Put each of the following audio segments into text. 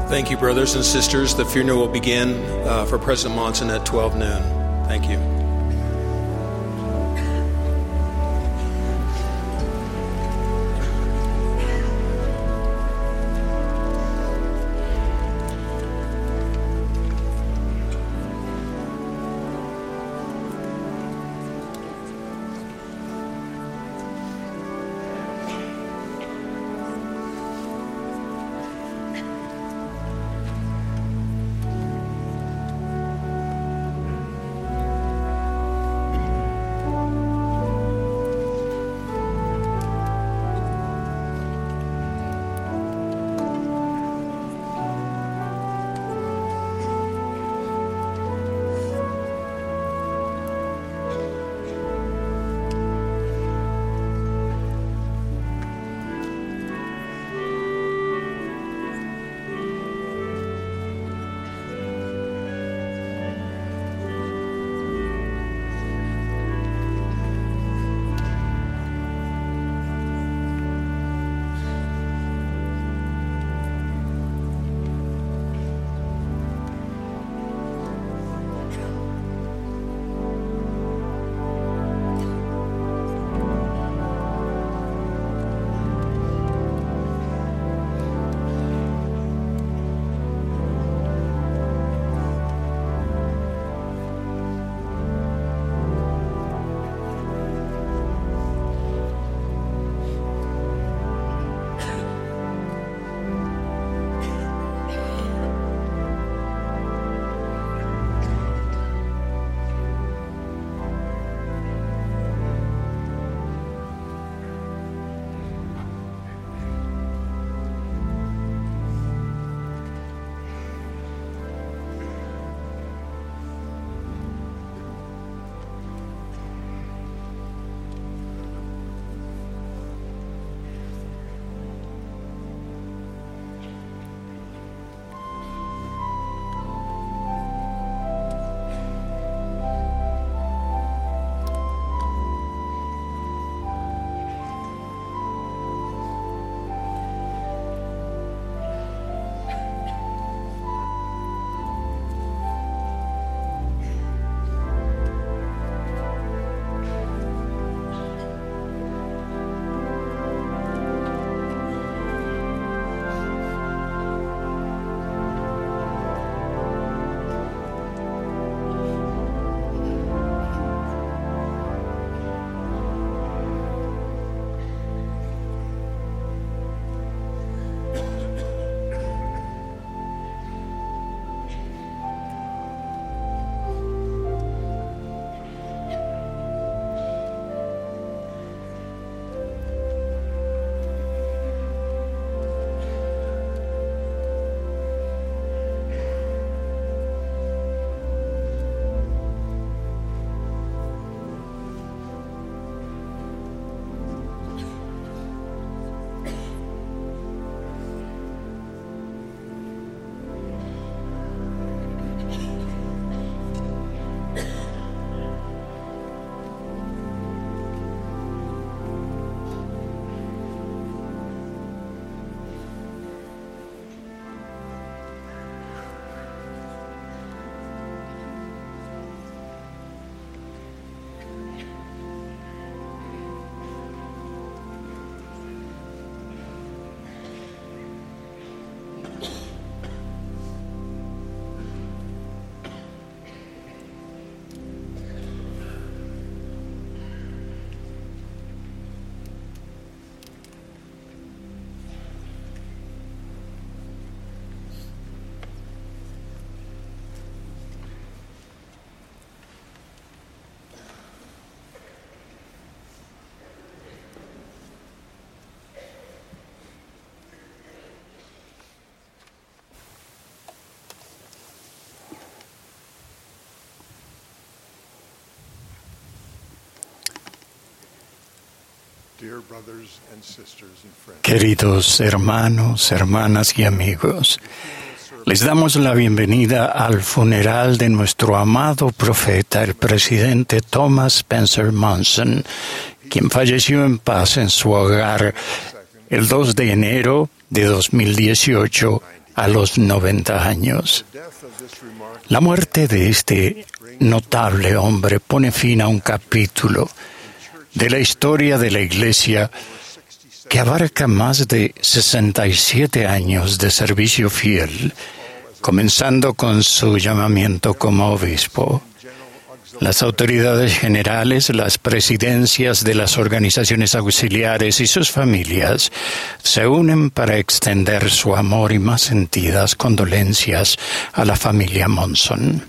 Thank you, brothers and sisters. The funeral will begin for President Monson at 12 noon. Thank you. Queridos hermanos, hermanas y amigos, les damos la bienvenida al funeral de nuestro amado profeta, el presidente Thomas Spencer Monson, quien falleció en paz en su hogar el 2 de enero de 2018 a los 90 años. La muerte de este notable hombre pone fin a un capítulo de la historia de la Iglesia que abarca más de 67 años de servicio fiel, comenzando con su llamamiento como obispo. Las autoridades generales, las presidencias de las organizaciones auxiliares y sus familias se unen para extender su amor y más sentidas condolencias a la familia Monson.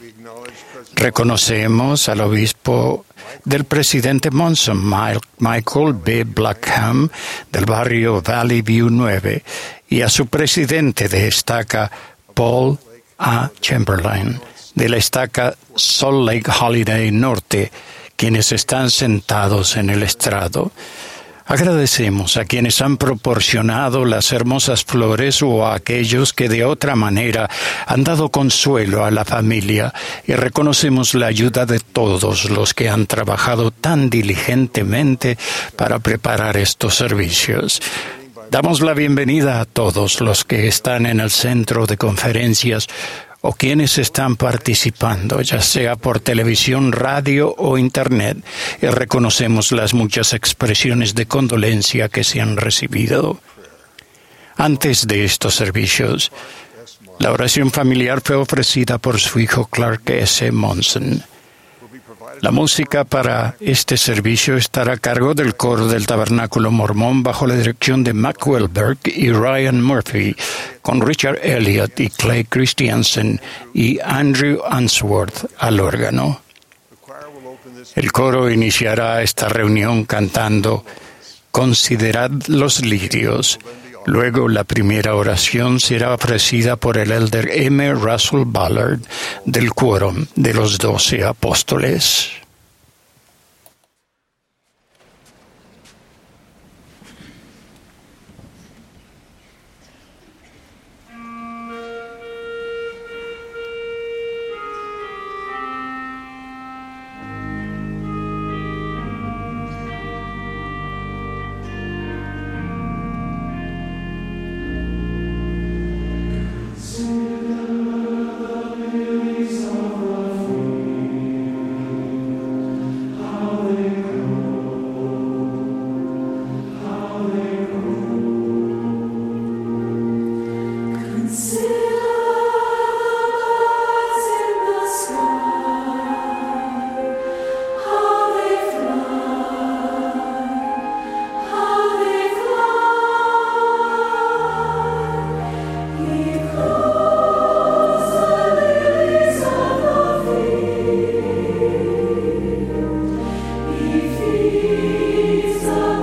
Reconocemos al obispo del presidente Monson, Michael B. Blackham, del barrio Valley View 9, y a su presidente de estaca, Paul A. Chamberlain, de la estaca Salt Lake Holiday Norte, quienes están sentados en el estrado. Agradecemos a quienes han proporcionado las hermosas flores o a aquellos que de otra manera han dado consuelo a la familia y reconocemos la ayuda de todos los que han trabajado tan diligentemente para preparar estos servicios. Damos la bienvenida a todos los que están en el centro de conferencias o quienes están participando, ya sea por televisión, radio o internet, y reconocemos las muchas expresiones de condolencia que se han recibido. Antes de estos servicios, la oración familiar fue ofrecida por su hijo Clark S. Monson. La música para este servicio estará a cargo del coro del Tabernáculo Mormón bajo la dirección de Mac Welberg y Ryan Murphy, con Richard Elliott y Clay Christiansen y Andrew Answorth al órgano. El coro iniciará esta reunión cantando "Considerad los lirios". Luego, la primera oración será ofrecida por el elder M. Russell Ballard del Quórum de los 12 Apóstoles.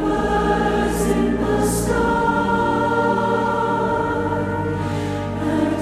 And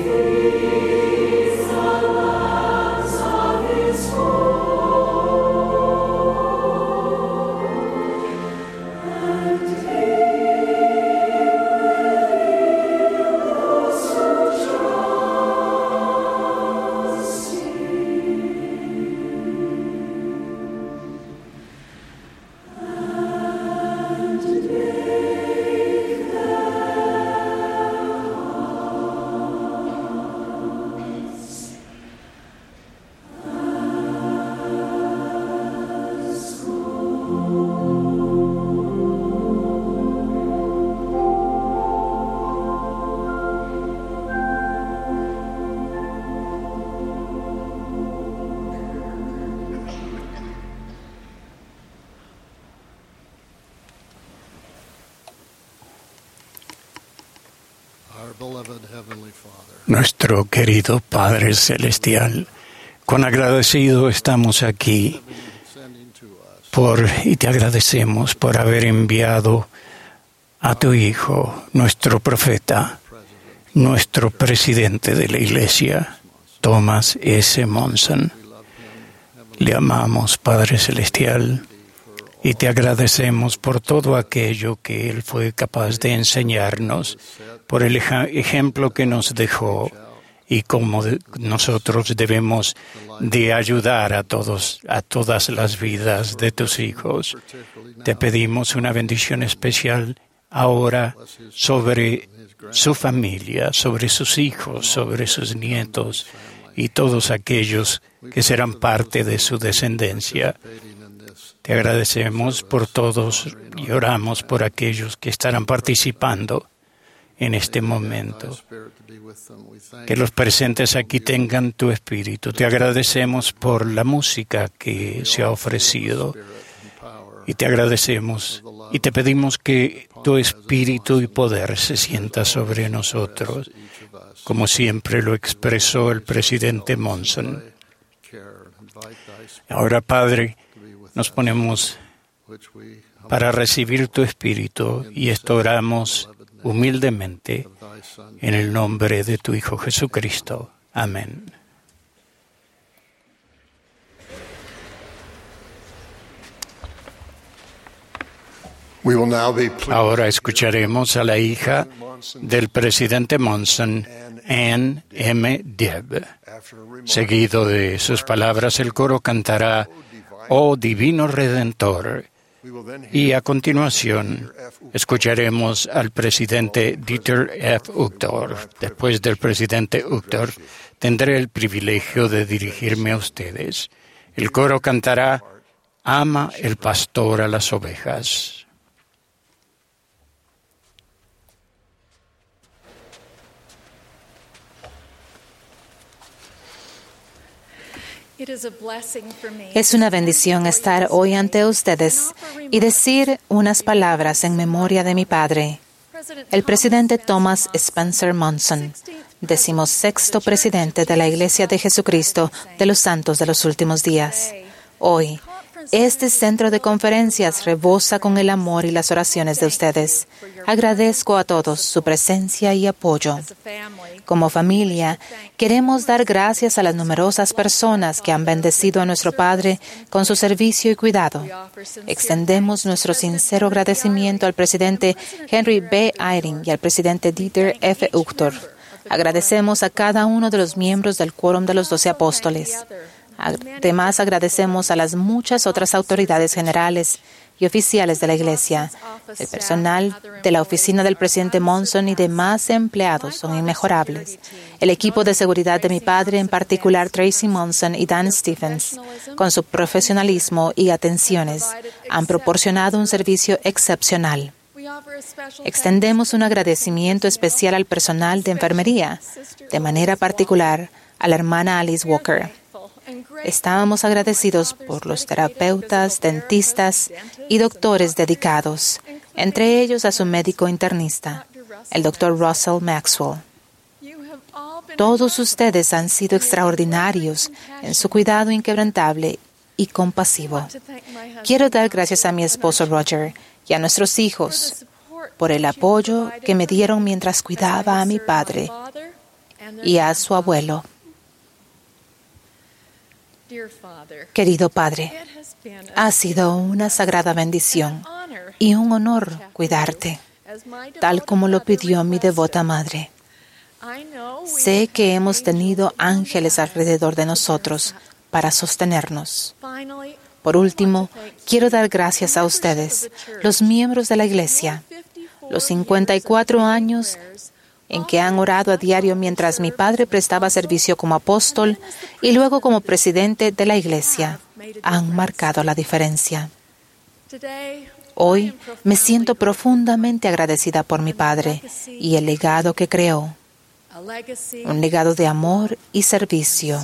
Nuestro querido Padre Celestial, cuán agradecido estamos aquí y te agradecemos por haber enviado a tu Hijo, nuestro profeta, nuestro presidente de la Iglesia, Thomas S. Monson. Le amamos, Padre Celestial, y te agradecemos por todo aquello que Él fue capaz de enseñarnos, por el ejemplo que nos dejó y cómo nosotros debemos de ayudar a todas las vidas de tus hijos. Te pedimos una bendición especial ahora sobre su familia, sobre sus hijos, sobre sus nietos y todos aquellos que serán parte de su descendencia. Te agradecemos por todos y oramos por aquellos que estarán participando en este momento. Que los presentes aquí tengan tu espíritu. Te agradecemos por la música que se ha ofrecido y te agradecemos y te pedimos que tu espíritu y poder se sienta sobre nosotros, como siempre lo expresó el presidente Monson. Ahora, Padre, nos ponemos para recibir tu espíritu y esto oramos humildemente en el nombre de tu Hijo Jesucristo. Amén. Ahora escucharemos a la hija del presidente Monson, Ann M. Dibb. Seguido de sus palabras, el coro cantará «Oh Divino Redentor». Y a continuación escucharemos al presidente Dieter F. Uchtdorf. Después del presidente Uchtdorf, tendré el privilegio de dirigirme a ustedes. El coro cantará «Ama el pastor a las ovejas». Es una bendición estar hoy ante ustedes y decir unas palabras en memoria de mi padre, el presidente Thomas Spencer Monson, 16º presidente de la Iglesia de Jesucristo de los Santos de los Últimos Días. Hoy, este centro de conferencias rebosa con el amor y las oraciones de ustedes. Agradezco a todos su presencia y apoyo. Como familia, queremos dar gracias a las numerosas personas que han bendecido a nuestro Padre con su servicio y cuidado. Extendemos nuestro sincero agradecimiento al presidente Henry B. Eyring y al presidente Dieter F. Uchtdorf. Agradecemos a cada uno de los miembros del Quórum de los 12 Apóstoles. Además, agradecemos a las muchas otras autoridades generales y oficiales de la Iglesia. El personal de la oficina del presidente Monson y demás empleados son inmejorables. El equipo de seguridad de mi padre, en particular Tracy Monson y Dan Stephens, con su profesionalismo y atenciones, han proporcionado un servicio excepcional. Extendemos un agradecimiento especial al personal de enfermería, de manera particular a la hermana Alice Walker. Estábamos agradecidos por los terapeutas, dentistas y doctores dedicados, entre ellos a su médico internista, el Dr. Russell Maxwell. Todos ustedes han sido extraordinarios en su cuidado inquebrantable y compasivo. Quiero dar gracias a mi esposo Roger y a nuestros hijos por el apoyo que me dieron mientras cuidaba a mi padre y a su abuelo. Querido Padre, ha sido una sagrada bendición y un honor cuidarte, tal como lo pidió mi devota madre. Sé que hemos tenido ángeles alrededor de nosotros para sostenernos. Por último, quiero dar gracias a ustedes, los miembros de la Iglesia, los 54 años en que han orado a diario mientras mi padre prestaba servicio como apóstol y luego como presidente de la Iglesia, han marcado la diferencia. Hoy me siento profundamente agradecida por mi padre y el legado que creó, un legado de amor y servicio.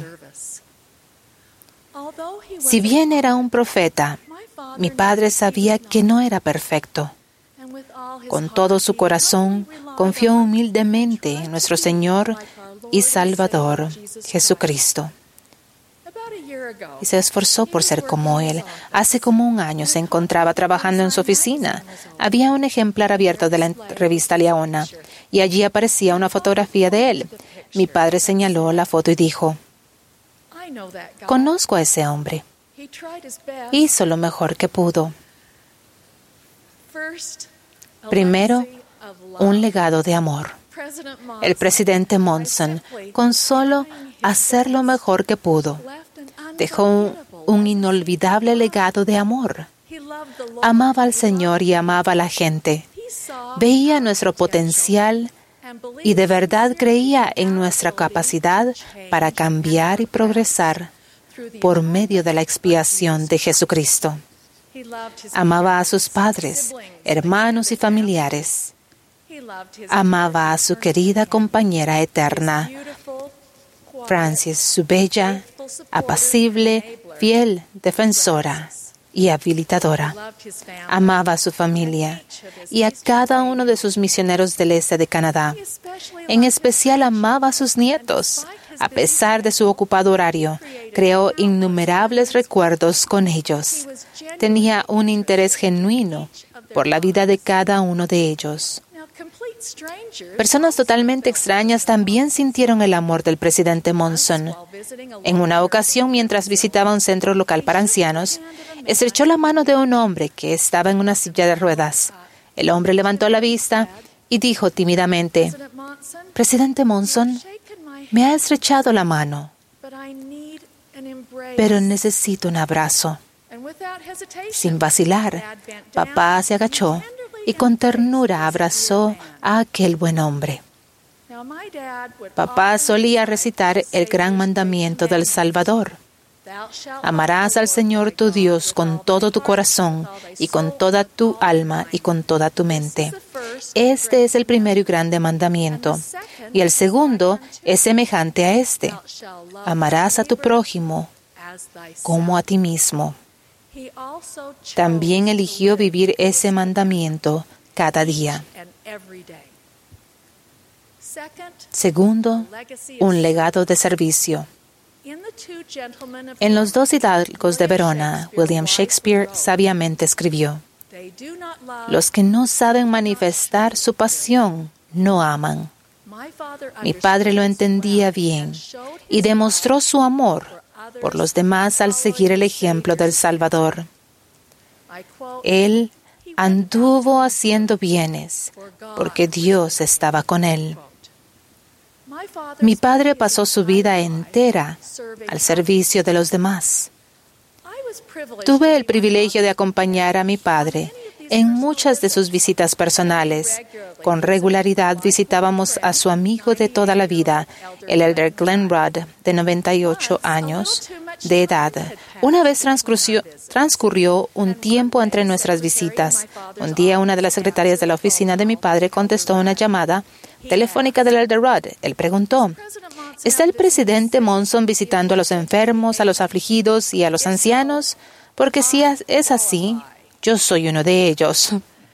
Si bien era un profeta, mi padre sabía que no era perfecto. Con todo su corazón, confió humildemente en nuestro Señor y Salvador, Jesucristo. Y se esforzó por ser como Él. Hace como un año se encontraba trabajando en su oficina. Había un ejemplar abierto de la revista Leona, y allí aparecía una fotografía de él. Mi padre señaló la foto y dijo: «Conozco a ese hombre. Hizo lo mejor que pudo». Primero, un legado de amor. El presidente Monson, con solo hacer lo mejor que pudo, dejó un inolvidable legado de amor. Amaba al Señor y amaba a la gente. Veía nuestro potencial y de verdad creía en nuestra capacidad para cambiar y progresar por medio de la expiación de Jesucristo. Amaba a sus padres, hermanos y familiares. Amaba a su querida compañera eterna, Francis, su bella, apacible, fiel defensora y habilitadora. Amaba a su familia y a cada uno de sus misioneros del este de Canadá. En especial amaba a sus nietos. A pesar de su ocupado horario, creó innumerables recuerdos con ellos. Tenía un interés genuino por la vida de cada uno de ellos. Personas totalmente extrañas también sintieron el amor del presidente Monson. En una ocasión, mientras visitaba un centro local para ancianos, estrechó la mano de un hombre que estaba en una silla de ruedas. El hombre levantó la vista y dijo tímidamente: «Presidente Monson, me ha estrechado la mano, pero necesito un abrazo». Sin vacilar, papá se agachó y con ternura abrazó a aquel buen hombre. Papá solía recitar el gran mandamiento del Salvador: «Amarás al Señor tu Dios con todo tu corazón y con toda tu alma y con toda tu mente». Este es el primero y grande mandamiento. Y el segundo es semejante a este: «Amarás a tu prójimo como a ti mismo». También eligió vivir ese mandamiento cada día. Segundo, un legado de servicio. En Los dos hidalgos de Verona, William Shakespeare sabiamente escribió: «Los que no saben manifestar su pasión no aman». Mi padre lo entendía bien y demostró su amor por los demás al seguir el ejemplo del Salvador. Él anduvo haciendo bienes porque Dios estaba con él. Mi padre pasó su vida entera al servicio de los demás. Tuve el privilegio de acompañar a mi padre en muchas de sus visitas personales. Con regularidad visitábamos a su amigo de toda la vida, el elder Glenn Rudd, de 98 años de edad. Una vez transcurrió un tiempo entre nuestras visitas. Un día, una de las secretarias de la oficina de mi padre contestó una llamada telefónica del elder Rudd. Él preguntó: ¿está el presidente Monson visitando a los enfermos, a los afligidos y a los ancianos? Porque si es así, yo soy uno de ellos.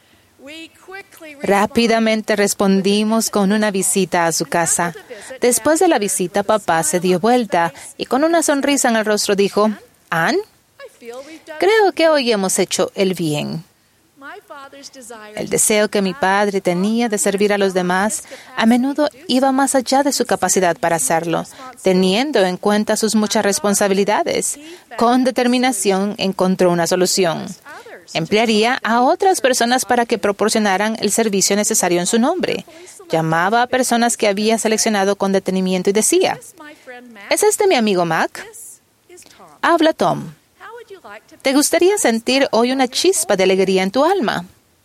Rápidamente respondimos con una visita a su casa. Después de la visita, papá se dio vuelta y con una sonrisa en el rostro dijo: «Ann, creo que hoy hemos hecho el bien». El deseo que mi padre tenía de servir a los demás a menudo iba más allá de su capacidad para hacerlo. Teniendo en cuenta sus muchas responsabilidades, con determinación encontró una solución. Emplearía a otras personas para que proporcionaran el servicio necesario en su nombre. Llamaba a personas que había seleccionado con detenimiento y decía: ¿Es este mi amigo Mac? Habla Tom. ¿Te gustaría sentir hoy una chispa de alegría en tu alma?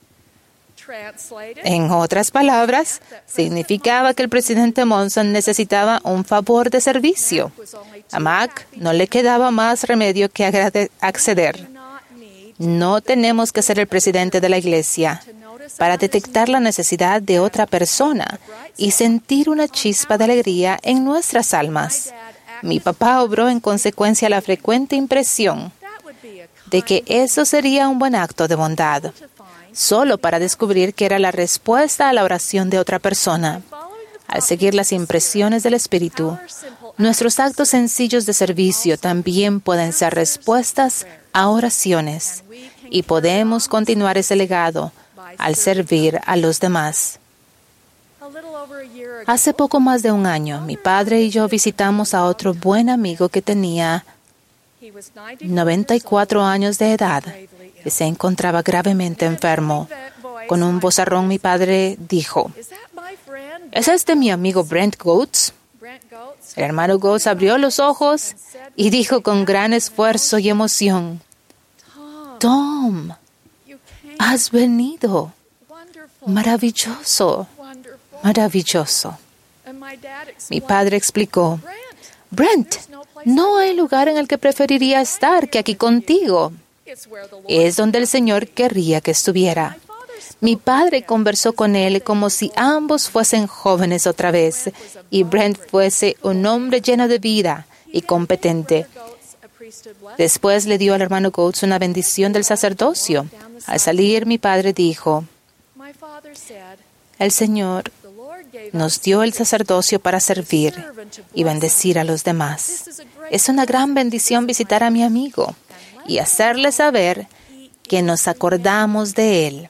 En otras palabras, significaba que el presidente Monson necesitaba un favor de servicio. A Mac no le quedaba más remedio que acceder. No tenemos que ser el presidente de la iglesia para detectar la necesidad de otra persona y sentir una chispa de alegría en nuestras almas. Mi papá obró en consecuencia a la frecuente impresión de que eso sería un buen acto de bondad, solo para descubrir que era la respuesta a la oración de otra persona. Al seguir las impresiones del Espíritu, nuestros actos sencillos de servicio también pueden ser respuestas a oraciones y podemos continuar ese legado al servir a los demás. Hace poco más de un año, mi padre y yo visitamos a otro buen amigo que tenía 94 años de edad y se encontraba gravemente enfermo. Con un vozarrón, mi padre dijo: ¿Es este mi amigo Brent Goetz? El hermano Goetz abrió los ojos y dijo con gran esfuerzo y emoción: Tom, has venido. Maravilloso, maravilloso. Mi padre explicó: Brent, no hay lugar en el que preferiría estar que aquí contigo. Es donde el Señor querría que estuviera. Mi padre conversó con él como si ambos fuesen jóvenes otra vez y Brent fuese un hombre lleno de vida y competente. Después le dio al hermano Goetz una bendición del sacerdocio. Al salir, mi padre dijo: el Señor nos dio el sacerdocio para servir y bendecir a los demás. Es una gran bendición visitar a mi amigo y hacerle saber que nos acordamos de él.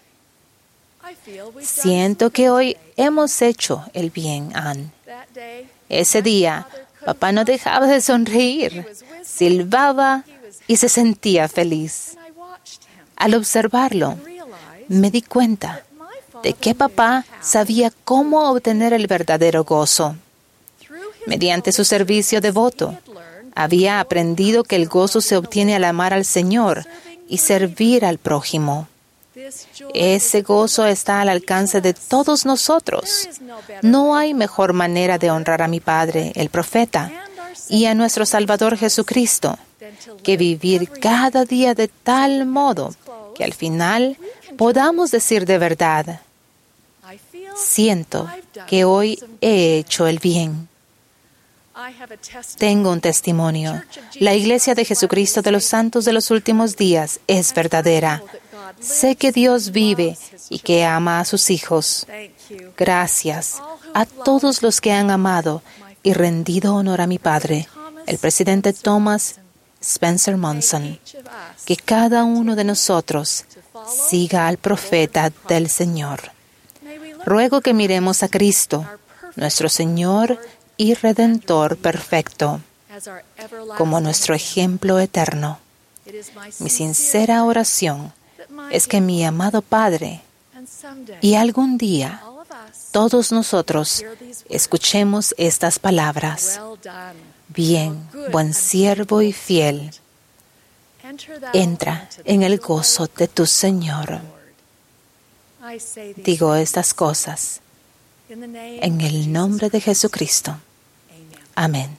Siento que hoy hemos hecho el bien, Ann. Ese día, papá no dejaba de sonreír, silbaba y se sentía feliz. Al observarlo, me di cuenta de que papá sabía cómo obtener el verdadero gozo. Mediante su servicio devoto, había aprendido que el gozo se obtiene al amar al Señor y servir al prójimo. Ese gozo está al alcance de todos nosotros. No hay mejor manera de honrar a mi Padre, el profeta, y a nuestro Salvador Jesucristo, que vivir cada día de tal modo que al final podamos decir de verdad: siento que hoy he hecho el bien. Tengo un testimonio. La Iglesia de Jesucristo de los Santos de los Últimos Días es verdadera. Sé que Dios vive y que ama a sus hijos. Gracias a todos los que han amado y rendido honor a mi Padre, el presidente Thomas Spencer Monson. Que cada uno de nosotros siga al profeta del Señor. Ruego que miremos a Cristo, nuestro Señor y Redentor perfecto, como nuestro ejemplo eterno. Mi sincera oración es que mi amado Padre y algún día todos nosotros escuchemos estas palabras: bien, buen siervo y fiel, entra en el gozo de tu Señor. Digo estas cosas en el nombre de Jesucristo. Amén.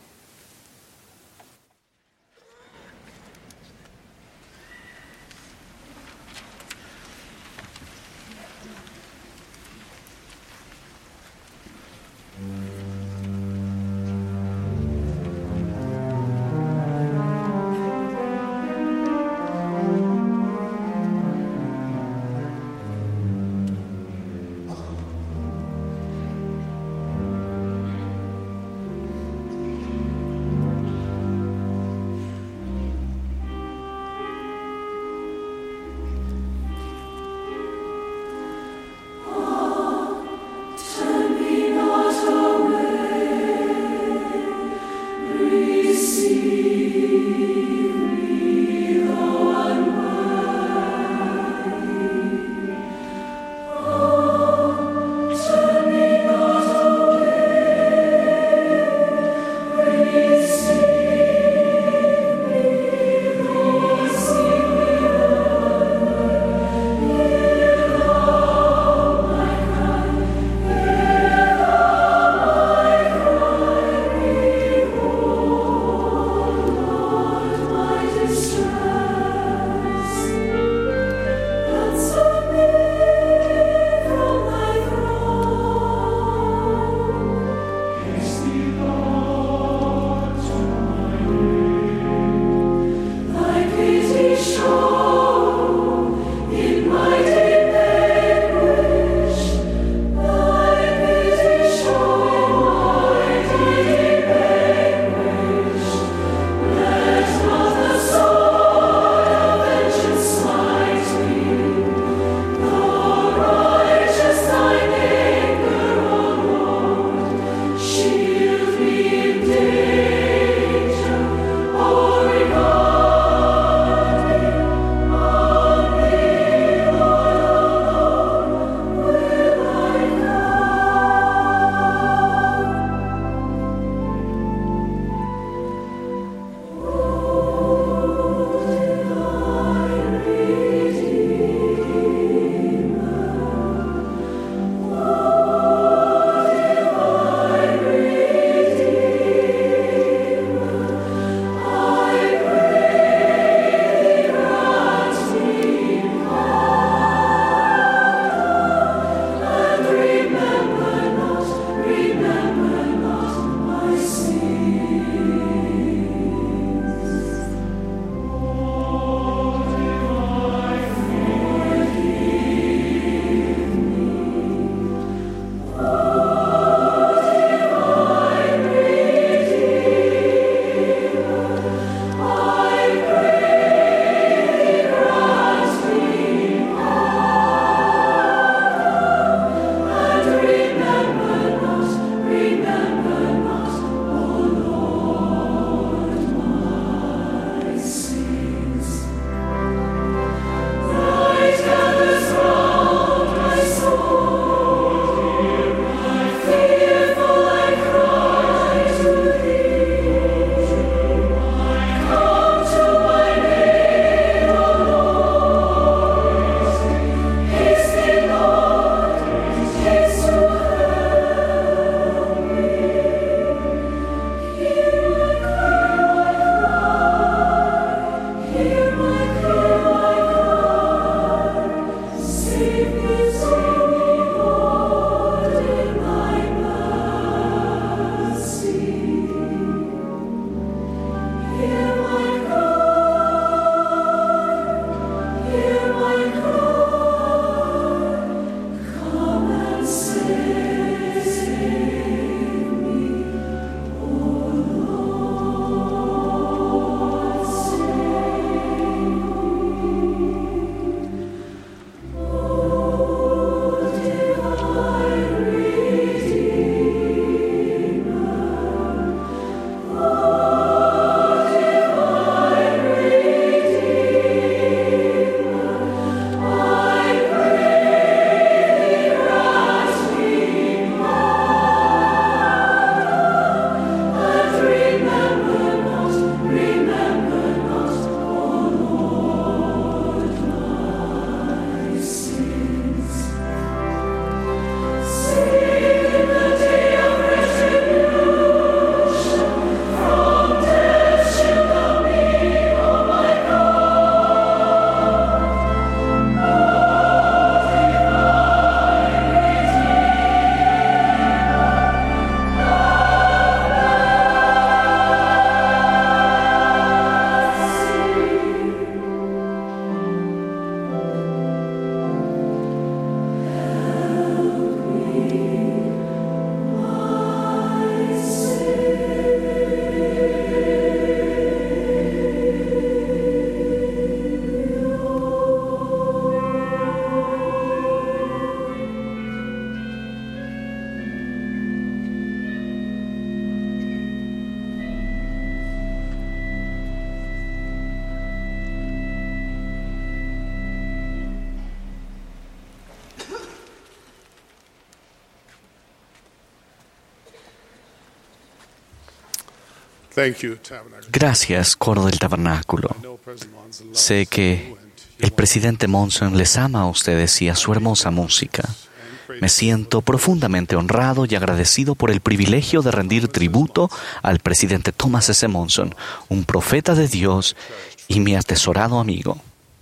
Gracias, coro del tabernáculo. Sé que el presidente Monson les ama a ustedes y a su hermosa música. Me siento profundamente honrado y agradecido por el privilegio de rendir tributo al presidente Thomas S. Monson, un profeta de Dios y mi atesorado amigo.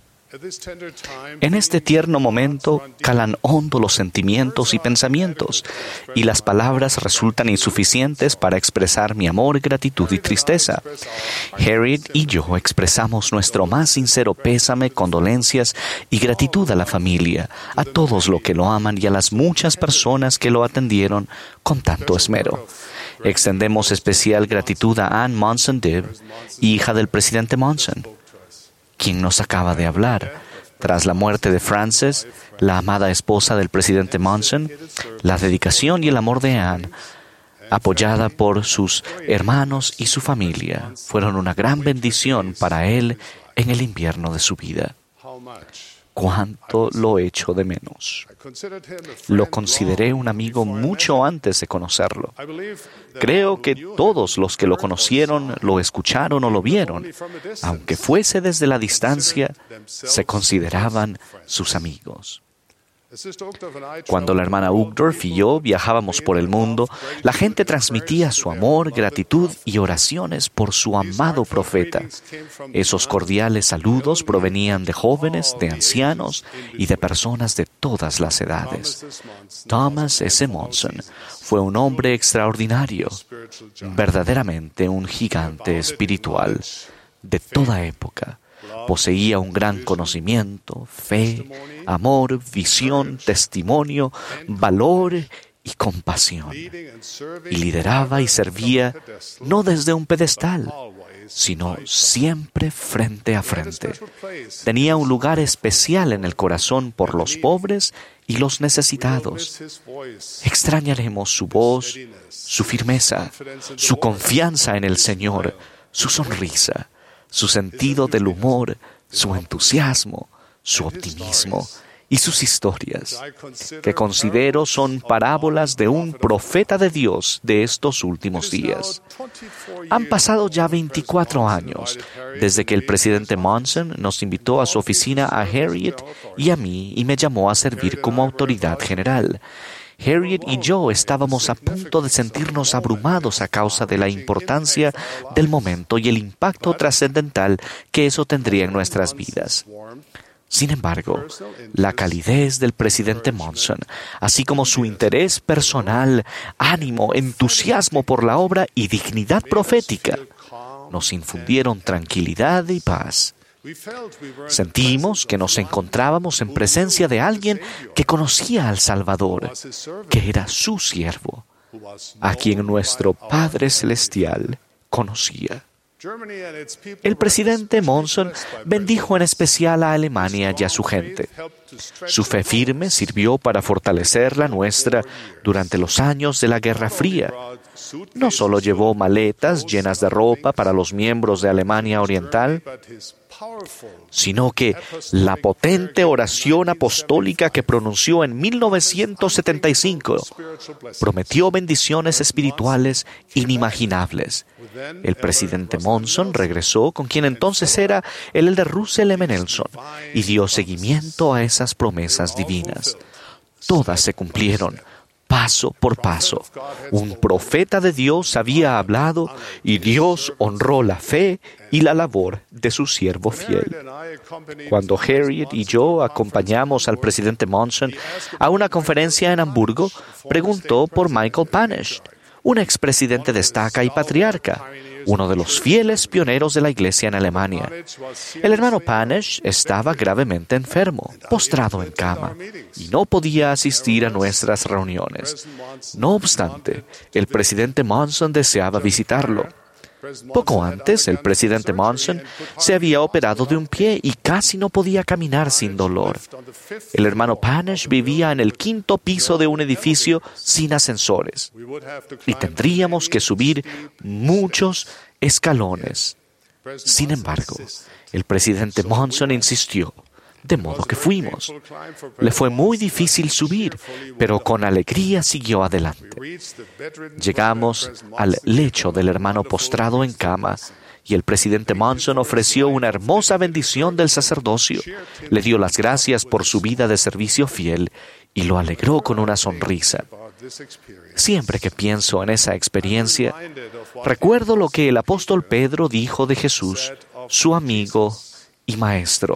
En este tierno momento calan hondo los sentimientos y pensamientos, y las palabras resultan insuficientes para expresar mi amor, gratitud y tristeza. Harriet y yo expresamos nuestro más sincero pésame, condolencias y gratitud a la familia, a todos los que lo aman y a las muchas personas que lo atendieron con tanto esmero. Extendemos especial gratitud a Ann Monson-Dibb, hija del presidente Monson, quien nos acaba de hablar. Tras la muerte de Frances, la amada esposa del presidente Monson, la dedicación y el amor de Anne, apoyada por sus hermanos y su familia, fueron una gran bendición para él en el invierno de su vida. Cuánto lo echo de menos. Lo consideré un amigo mucho antes de conocerlo. Creo que todos los que lo conocieron, lo escucharon o lo vieron, aunque fuese desde la distancia, se consideraban sus amigos. Cuando la hermana Uchtdorf y yo viajábamos por el mundo, la gente transmitía su amor, gratitud y oraciones por su amado profeta. Esos cordiales saludos provenían de jóvenes, de ancianos y de personas de todas las edades. Thomas S. Monson fue un hombre extraordinario, verdaderamente un gigante espiritual de toda época. Poseía un gran conocimiento, fe, amor, visión, testimonio, valor y compasión. Y lideraba y servía no desde un pedestal, sino siempre frente a frente. Tenía un lugar especial en el corazón por los pobres y los necesitados. Extrañaremos su voz, su firmeza, su confianza en el Señor, su sonrisa, su sentido del humor, su entusiasmo, su optimismo y sus historias, que considero son parábolas de un profeta de Dios de estos últimos días. Han pasado ya 24 años desde que el presidente Monson nos invitó a su oficina a Harriet y a mí y me llamó a servir como autoridad general. Harriet y yo estábamos a punto de sentirnos abrumados a causa de la importancia del momento y el impacto trascendental que eso tendría en nuestras vidas. Sin embargo, la calidez del presidente Monson, así como su interés personal, ánimo, entusiasmo por la obra y dignidad profética, nos infundieron tranquilidad y paz. Sentimos que nos encontrábamos en presencia de alguien que conocía al Salvador, que era su siervo, a quien nuestro Padre Celestial conocía. El presidente Monson bendijo en especial a Alemania y a su gente. Su fe firme sirvió para fortalecer la nuestra durante los años de la Guerra Fría. No solo llevó maletas llenas de ropa para los miembros de Alemania Oriental, sino que la potente oración apostólica que pronunció en 1975 prometió bendiciones espirituales inimaginables. El presidente Monson regresó con quien entonces era el elder Russell M. Nelson y dio seguimiento a esas promesas divinas. Todas se cumplieron, paso por paso. Un profeta de Dios había hablado y Dios honró la fe y la labor de su siervo fiel. Cuando Harriet y yo acompañamos al presidente Monson a una conferencia en Hamburgo, preguntó por Michael Panish, un expresidente de estaca y patriarca, uno de los fieles pioneros de la iglesia en Alemania. El hermano Panish estaba gravemente enfermo, postrado en cama, y no podía asistir a nuestras reuniones. No obstante, el presidente Monson deseaba visitarlo. Poco antes, el presidente Monson se había operado de un pie y casi no podía caminar sin dolor. El hermano Panish vivía en el 5º piso de un edificio sin ascensores y tendríamos que subir muchos escalones. Sin embargo, el presidente Monson insistió: De modo que fuimos. Le fue muy difícil subir, pero con alegría siguió adelante. Llegamos al lecho del hermano postrado en cama y el presidente Monson ofreció una hermosa bendición del sacerdocio. Le dio las gracias por su vida de servicio fiel y lo alegró con una sonrisa. Siempre que pienso en esa experiencia, recuerdo lo que el apóstol Pedro dijo de Jesús, su amigo y maestro.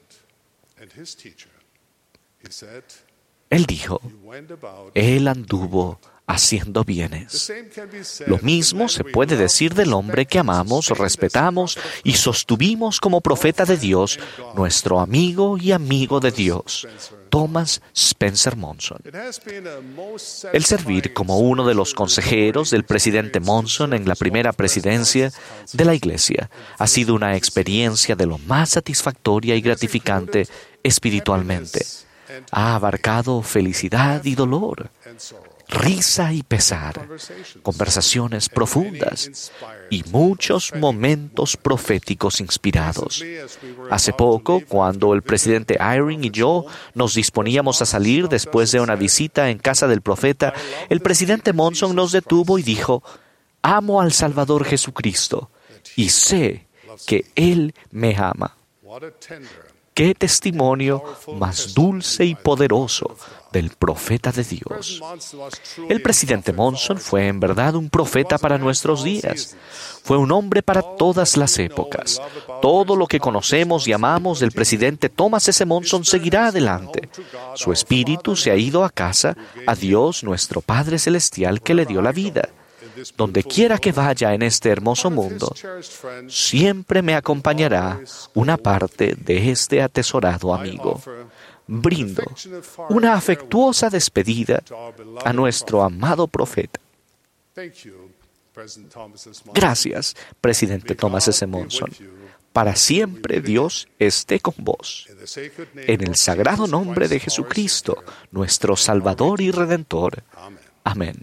Él dijo, Él anduvo haciendo bienes. Lo mismo se puede decir del hombre que amamos, respetamos y sostuvimos como profeta de Dios, nuestro amigo y amigo de Dios, Thomas Spencer Monson. El servir como uno de los consejeros del presidente Monson en la primera presidencia de la Iglesia ha sido una experiencia de lo más satisfactoria y gratificante espiritualmente. Ha abarcado felicidad y dolor, risa y pesar, conversaciones profundas y muchos momentos proféticos inspirados. Hace poco, cuando el presidente Eyring y yo nos disponíamos a salir después de una visita en casa del profeta, el presidente Monson nos detuvo y dijo, «Amo al Salvador Jesucristo y sé que Él me ama». ¡Qué testimonio más dulce y poderoso del profeta de Dios! El presidente Monson fue en verdad un profeta para nuestros días. Fue un hombre para todas las épocas. Todo lo que conocemos y amamos del presidente Thomas S. Monson seguirá adelante. Su espíritu se ha ido a casa, a Dios, nuestro Padre Celestial, que le dio la vida. Donde quiera que vaya en este hermoso mundo, siempre me acompañará una parte de este atesorado amigo. Brindo una afectuosa despedida a nuestro amado profeta. Gracias, presidente Thomas S. Monson. Para siempre Dios esté con vos. En el sagrado nombre de Jesucristo, nuestro Salvador y Redentor. Amén.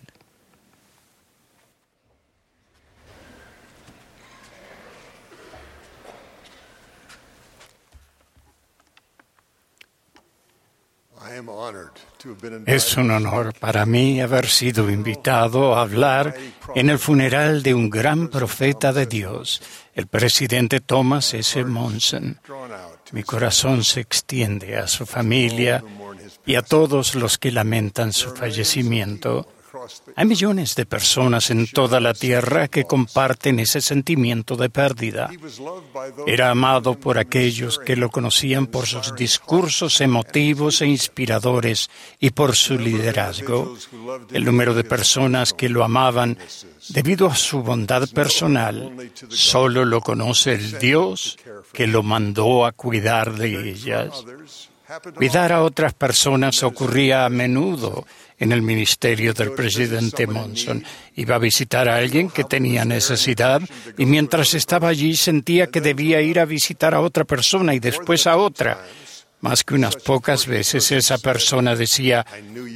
Es un honor para mí haber sido invitado a hablar en el funeral de un gran profeta de Dios, el presidente Thomas S. Monson. Mi corazón se extiende a su familia y a todos los que lamentan su fallecimiento. Hay millones de personas en toda la tierra que comparten ese sentimiento de pérdida. Era amado por aquellos que lo conocían por sus discursos emotivos e inspiradores y por su liderazgo. El número de personas que lo amaban debido a su bondad personal solo lo conoce el Dios que lo mandó a cuidar de ellas. Cuidar a otras personas ocurría a menudo en el ministerio del presidente Monson. Iba a visitar a alguien que tenía necesidad y mientras estaba allí sentía que debía ir a visitar a otra persona y después a otra. Más que unas pocas veces esa persona decía,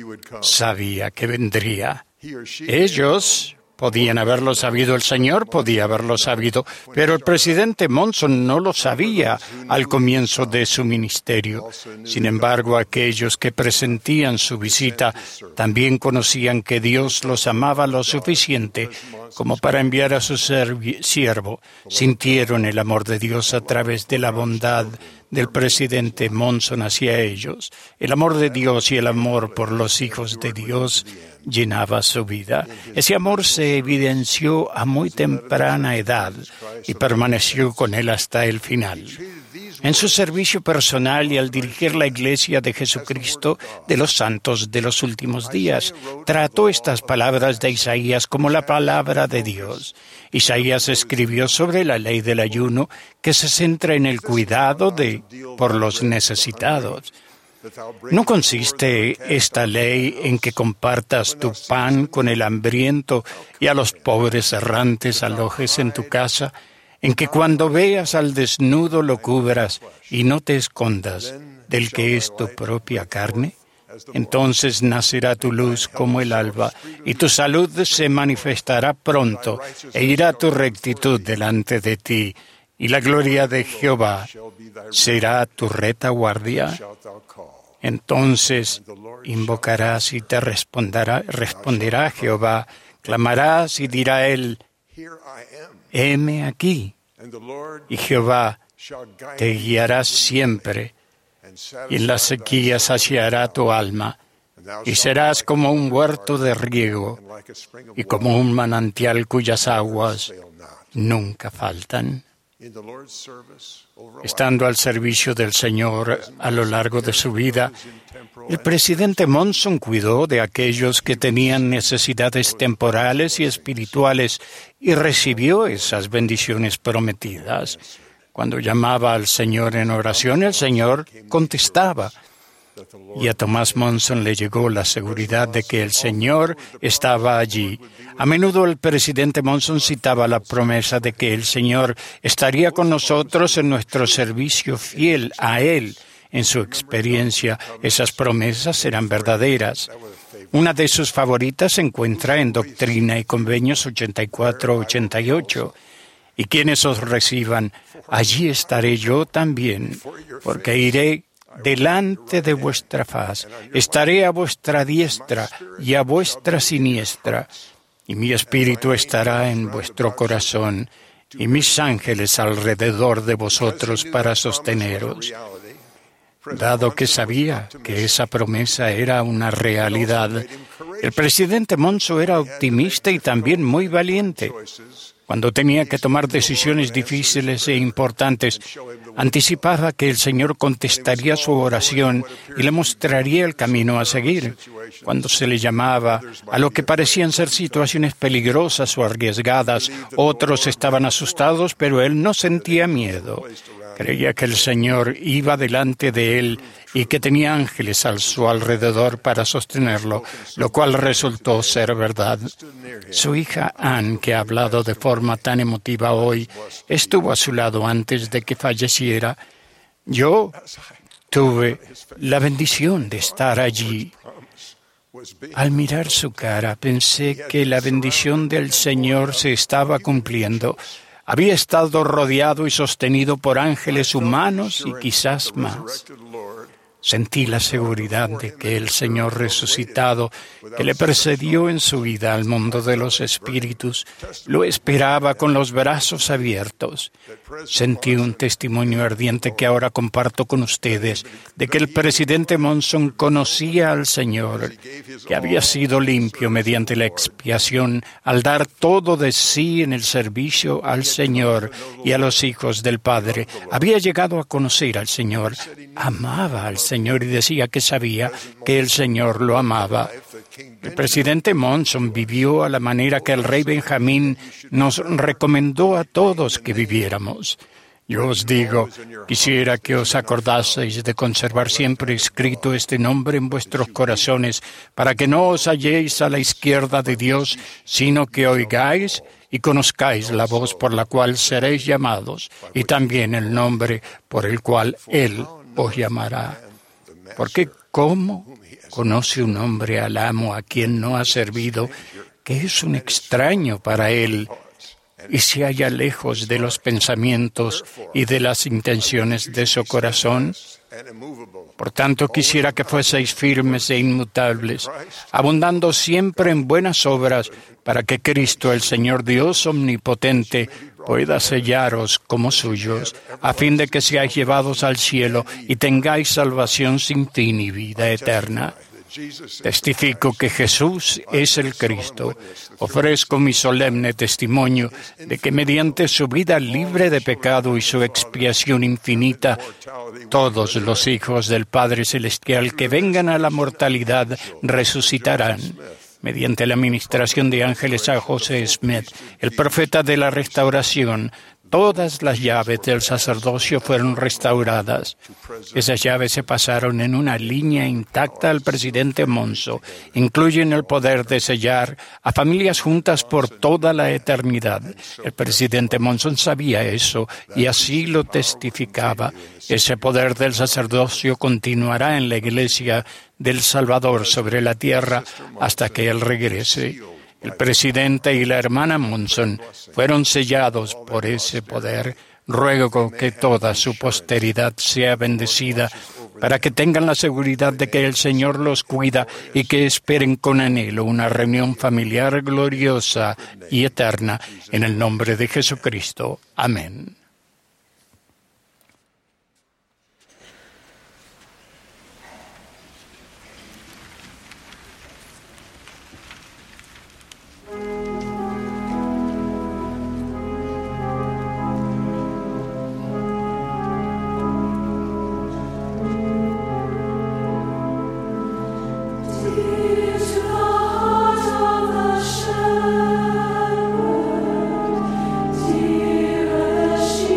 sabía que vendría. Ellos podían haberlo sabido, el Señor podía haberlo sabido, pero el presidente Monson no lo sabía al comienzo de su ministerio. Sin embargo, aquellos que presentían su visita también conocían que Dios los amaba lo suficiente como para enviar a su siervo. Sintieron el amor de Dios a través de la bondad del presidente Monson hacia ellos. El amor de Dios y el amor por los hijos de Dios llenaba su vida. Ese amor se evidenció a muy temprana edad y permaneció con él hasta el final. En su servicio personal y al dirigir la Iglesia de Jesucristo de los Santos de los Últimos Días, trató estas palabras de Isaías como la palabra de Dios. Isaías escribió sobre la ley del ayuno que se centra en el cuidado por los necesitados. ¿No consiste esta ley en que compartas tu pan con el hambriento y a los pobres errantes alojes en tu casa? ¿En que cuando veas al desnudo lo cubras y no te escondas del que es tu propia carne? Entonces nacerá tu luz como el alba y tu salud se manifestará pronto e irá tu rectitud delante de ti y la gloria de Jehová será tu retaguardia. Entonces invocarás y te responderá Jehová, clamarás y dirá él, heme aquí. Y Jehová te guiará siempre, y en la sequía saciará tu alma, y serás como un huerto de riego, y como un manantial cuyas aguas nunca faltan. Estando al servicio del Señor a lo largo de su vida, el presidente Monson cuidó de aquellos que tenían necesidades temporales y espirituales y recibió esas bendiciones prometidas. Cuando llamaba al Señor en oración, el Señor contestaba. Y a Thomas Monson le llegó la seguridad de que el Señor estaba allí. A menudo el presidente Monson citaba la promesa de que el Señor estaría con nosotros en nuestro servicio fiel a Él. En su experiencia, esas promesas eran verdaderas. Una de sus favoritas se encuentra en Doctrina y Convenios 84-88. Y quienes os reciban, allí estaré yo también, porque iré delante de vuestra faz, estaré a vuestra diestra y a vuestra siniestra, y mi espíritu estará en vuestro corazón, y mis ángeles alrededor de vosotros para sosteneros. Dado que sabía que esa promesa era una realidad, el presidente Monson era optimista y también muy valiente. Cuando tenía que tomar decisiones difíciles e importantes, anticipaba que el Señor contestaría su oración y le mostraría el camino a seguir. Cuando se le llamaba a lo que parecían ser situaciones peligrosas o arriesgadas, otros estaban asustados, pero él no sentía miedo. Creía que el Señor iba delante de él y que tenía ángeles a su alrededor para sostenerlo, lo cual resultó ser verdad. Su hija Anne, que ha hablado de forma tan emotiva hoy, estuvo a su lado antes de que falleciera. Yo tuve la bendición de estar allí. Al mirar su cara, pensé que la bendición del Señor se estaba cumpliendo. Había estado rodeado y sostenido por ángeles humanos y quizás más. Sentí la seguridad de que el Señor resucitado, que le precedió en su vida al mundo de los espíritus, lo esperaba con los brazos abiertos. Sentí un testimonio ardiente que ahora comparto con ustedes, de que el presidente Monson conocía al Señor, que había sido limpio mediante la expiación al dar todo de sí en el servicio al Señor y a los hijos del Padre. Había llegado a conocer al Señor, amaba al Señor y decía que sabía que el Señor lo amaba. El presidente Monson vivió a la manera que el rey Benjamín nos recomendó a todos que viviéramos. Yo os digo, quisiera que os acordaseis de conservar siempre escrito este nombre en vuestros corazones, para que no os halléis a la izquierda de Dios, sino que oigáis y conozcáis la voz por la cual seréis llamados, y también el nombre por el cual Él os llamará. Porque ¿cómo conoce un hombre al amo a quien no ha servido, que es un extraño para él, y se halla lejos de los pensamientos y de las intenciones de su corazón? Por tanto, quisiera que fueseis firmes e inmutables, abundando siempre en buenas obras, para que Cristo, el Señor Dios omnipotente, pueda sellaros como suyos, a fin de que seáis llevados al cielo y tengáis salvación sin fin y vida eterna. Testifico que Jesús es el Cristo. Ofrezco mi solemne testimonio de que mediante su vida libre de pecado y su expiación infinita, todos los hijos del Padre Celestial que vengan a la mortalidad resucitarán. Mediante la ministración de ángeles a José Smith, el profeta de la restauración, todas las llaves del sacerdocio fueron restauradas. Esas llaves se pasaron en una línea intacta al presidente Monson. Incluyen el poder de sellar a familias juntas por toda la eternidad. El presidente Monson sabía eso y así lo testificaba. Ese poder del sacerdocio continuará en la Iglesia del Salvador sobre la tierra hasta que Él regrese. El presidente y la hermana Monson fueron sellados por ese poder. Ruego que toda su posteridad sea bendecida, para que tengan la seguridad de que el Señor los cuida y que esperen con anhelo una reunión familiar gloriosa y eterna. En el nombre de Jesucristo. Amén. She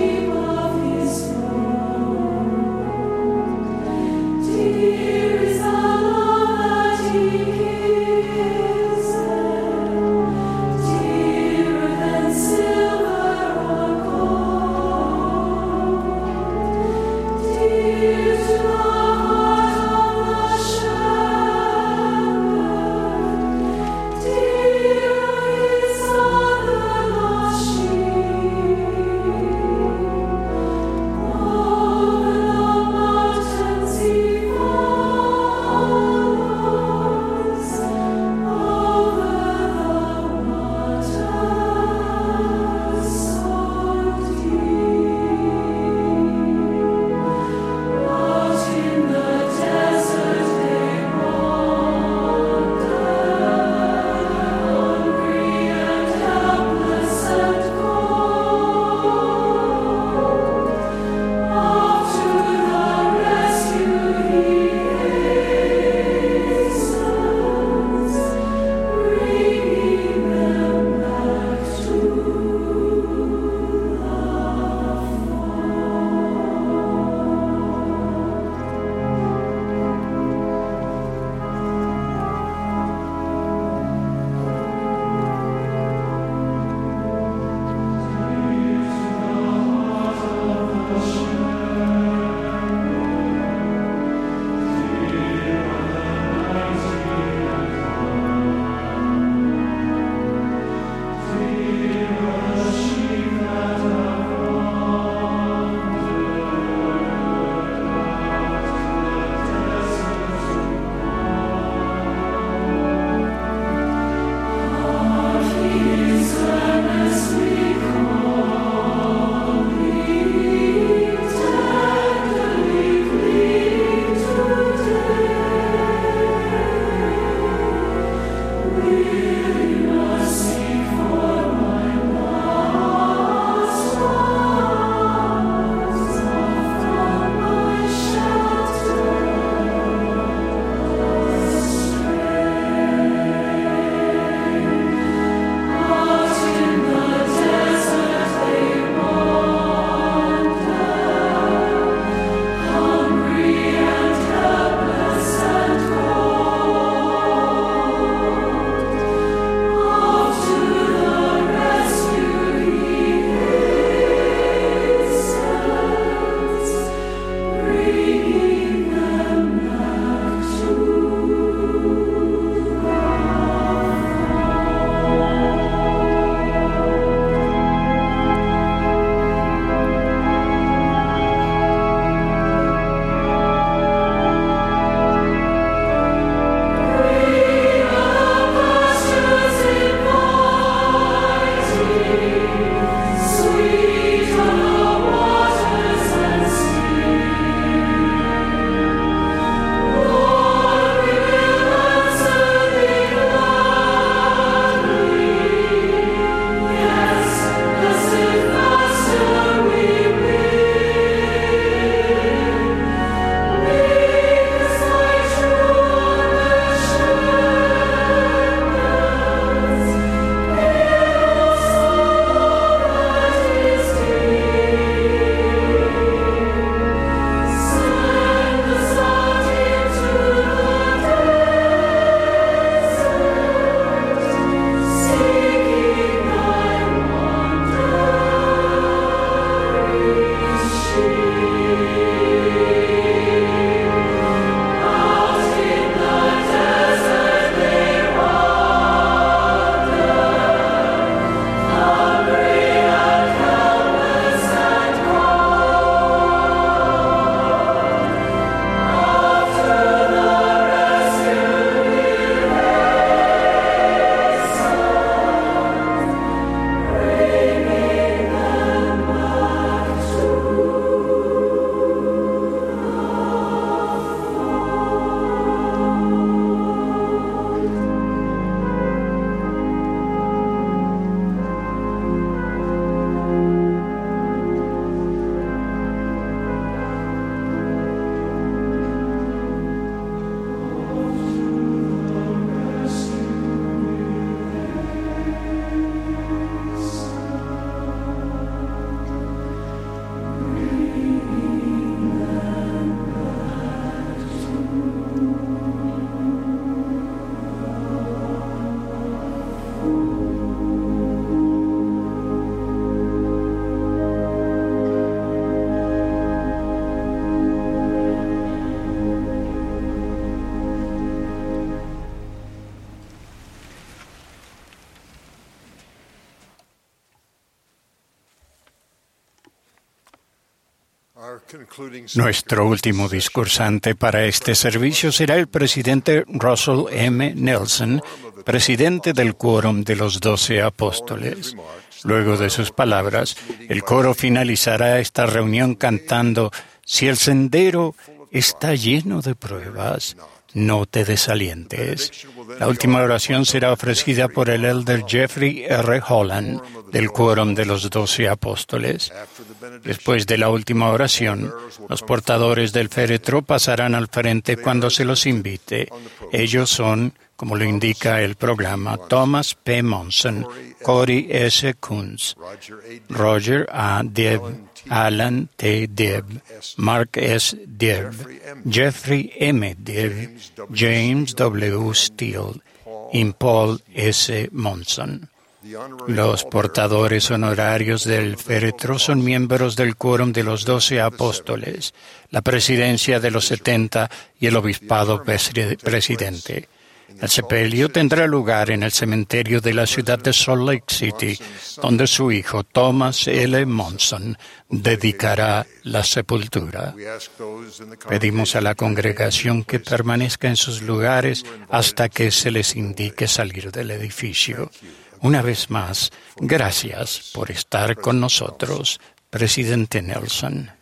Nuestro último discursante para este servicio será el presidente Russell M. Nelson, presidente del Quórum de los 12 Apóstoles. Luego de sus palabras, el coro finalizará esta reunión cantando: «Si el sendero está lleno de pruebas, no te desalientes». La última oración será ofrecida por el elder Jeffrey R. Holland, del Quórum de los 12 Apóstoles. Después de la última oración, los portadores del féretro pasarán al frente cuando se los invite. Ellos son, como lo indica el programa, Thomas P. Monson, Cory S. Coons, Roger A. Deb, Alan T. Deb, Mark S. Deb, Jeffrey M. Deb, James W. Steele y Paul S. Monson. Los portadores honorarios del féretro son miembros del Quórum de los 12 Apóstoles, la presidencia de los 70 y el obispado presidente. El sepelio tendrá lugar en el cementerio de la ciudad de Salt Lake City, donde su hijo Thomas L. Monson dedicará la sepultura. Pedimos a la congregación que permanezca en sus lugares hasta que se les indique salir del edificio. Una vez más, gracias por estar con nosotros, presidente Nelson.